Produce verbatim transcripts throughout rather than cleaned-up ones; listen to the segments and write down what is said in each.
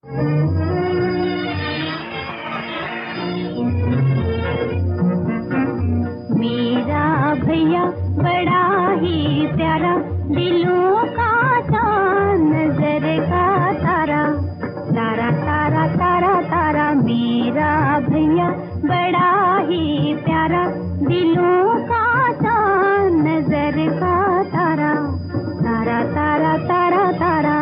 मेरा भैया बड़ा ही प्यारा, दिलों का चाँद, नजर का तारा, तारा तारा तारा तारा। मेरा भैया बड़ा ही प्यारा, दिलों का चाँद, नजर का तारा, तारा तारा तारा तारा।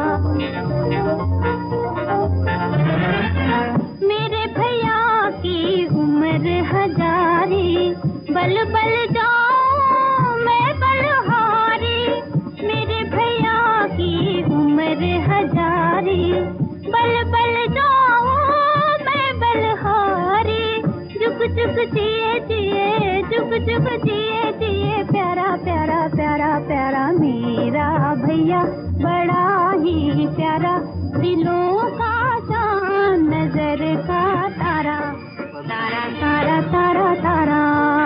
मेरे भैया की उम्र हजारी, बल बल जाऊं मैं बलहारी। मेरे भैया की उम्र हजारी, बल बल जाऊं मैं बलहारी। जुग जुग जिए जिए, जुग जुग जिए जिए, प्यारा प्यारा प्यारा प्यारा। मेरा भैया बड़ा ही प्यारा, दिलों का चाँद, नजर का तारा, तारा तारा तारा तारा।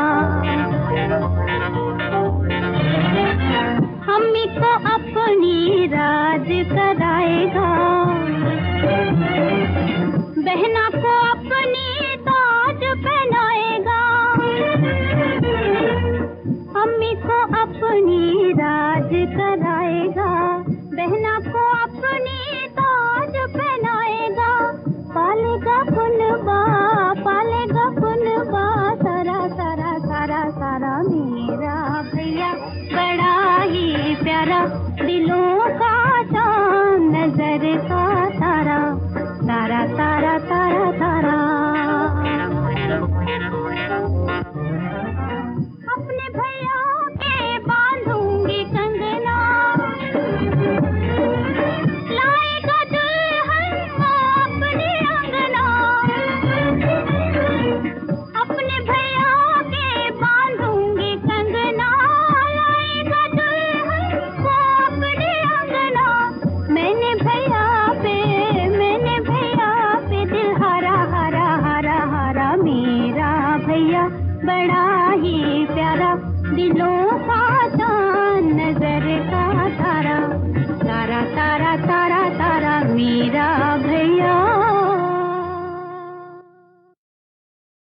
हमी को अपनी राज कराएगा, बहना को अपनी ताज पहनाएगा। हमी को अपनी राज कराएगा, बहना को अपनी ताज पहनाएगा। पालेगा पुनबा, पालेगा पुनबा, सारा सारा सारा सारा। मेरा भैया बड़ा ही प्यारा, दिलों का चाँद, नजर का तारा, तारा तारा तारा तारा। अपने भैया के बांधूंगी कंगना, लाएगा दुल्हन को अपने अंगना। अपने भैया के बांधूंगी कंगना, लाएगा दुल्हन को अपने अंगना। मैंने भैया पे, मैंने भैया पे दिल हारा हारा हारा हारा। मेरा भैया बड़ा ही प्यारा, दिलों